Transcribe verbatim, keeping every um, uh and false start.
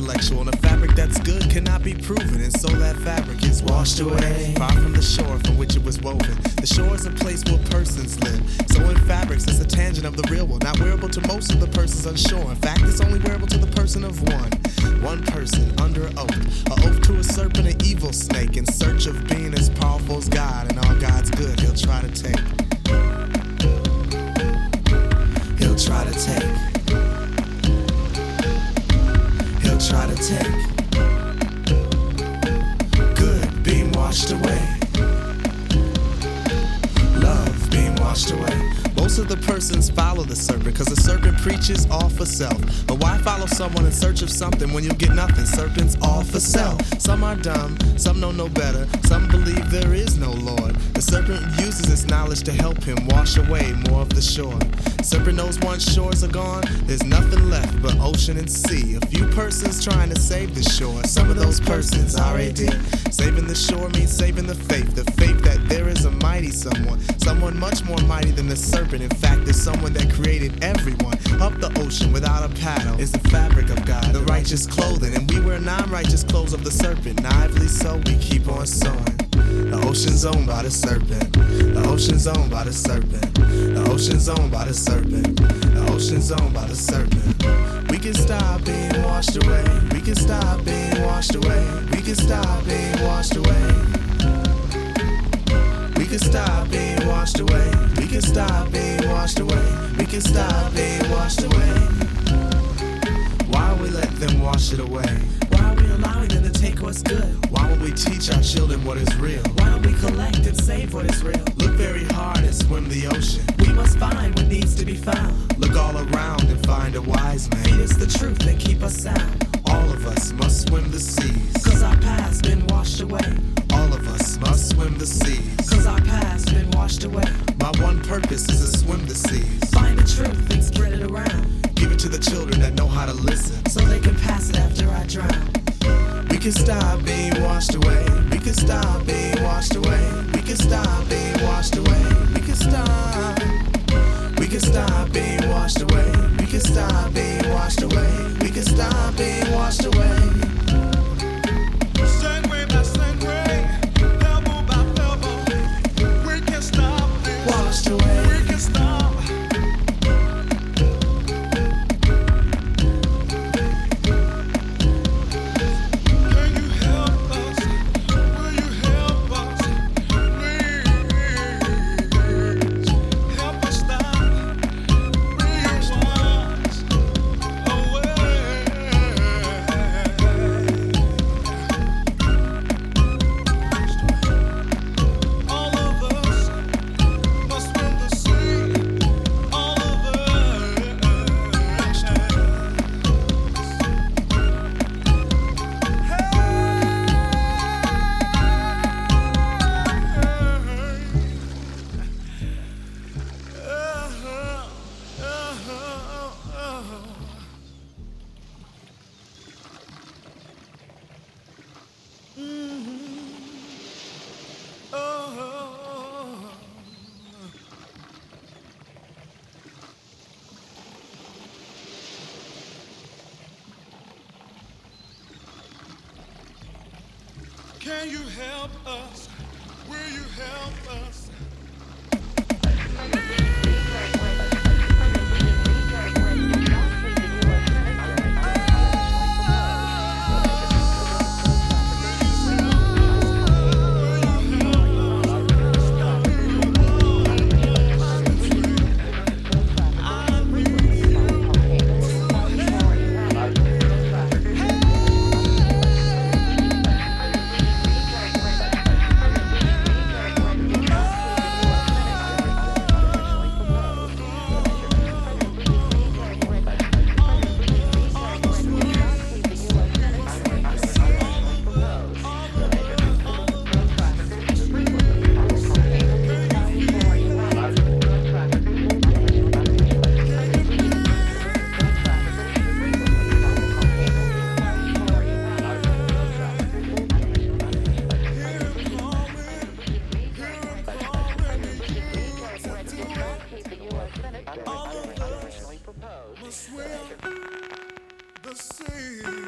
intellectual, and a fabric that's good cannot be proven, and so that fabric is washed away, far from the shore from which it was woven. The shore is a place where persons live, so in fabrics it's a tangent of the real world, not wearable to most of the persons on shore. In fact, it's only wearable to the person of one, one person under oath, a oath to a serpent, an evil snake, in search of being as powerful as God, and all God's good he'll try to take. He'll try to take. He'll try to take. Good being washed away. Love being washed away. Most of the persons follow the serpent, cause the serpent preaches all for self. But why follow someone in search of something when you'll get nothing? Serpent's all for self. Some are dumb, some know no better, some believe there is no Lord. The serpent uses his knowledge to help him wash away more of the shore. Serpent knows once shores are gone, there's nothing left but ocean and sea. A few persons trying to save the shore. Some of those persons, R A D. Saving the shore means saving the faith. The faith that there is a mighty someone, someone much more mighty than the serpent. In fact, there's someone that created everyone. Up the ocean without a paddle is the fabric of God, the righteous clothing. And we wear non-righteous clothes of the serpent. Naively so, we keep on sowing. The ocean's owned by the serpent. The ocean's owned by the serpent. The ocean's owned by the serpent. The ocean's owned by the serpent. We can stop being washed away. We can stop being washed away. We can stop being washed away. We can stop being washed away. We can stop being washed away. We can stop being washed away. Why we let them wash it away? Why are we allowing them to take what's good? Why won't we teach our children what is real? Why don't we collect and save what is real? Look very hard and swim the ocean. We must find what needs to be found. Look all around and find a wise man. Feed us the truth and keep us sound. All of us must swim the seas, cause our past been washed away. All of us must swim the seas, cause our past been washed away. My one purpose is to swim the seas. Find the truth and spread it around. Give it to the children that know how to listen, so they can pass it after I drown. We can stop being washed away. We can stop being washed away. We can stop being washed away. We can stop. We can stop being washed away. We can stop being washed away. We can stop being washed away. Sangre by sangre, pebble by pebble, we can stop being washed away. We can stop. Can you help us? Will you help us? All of us must swim the sea.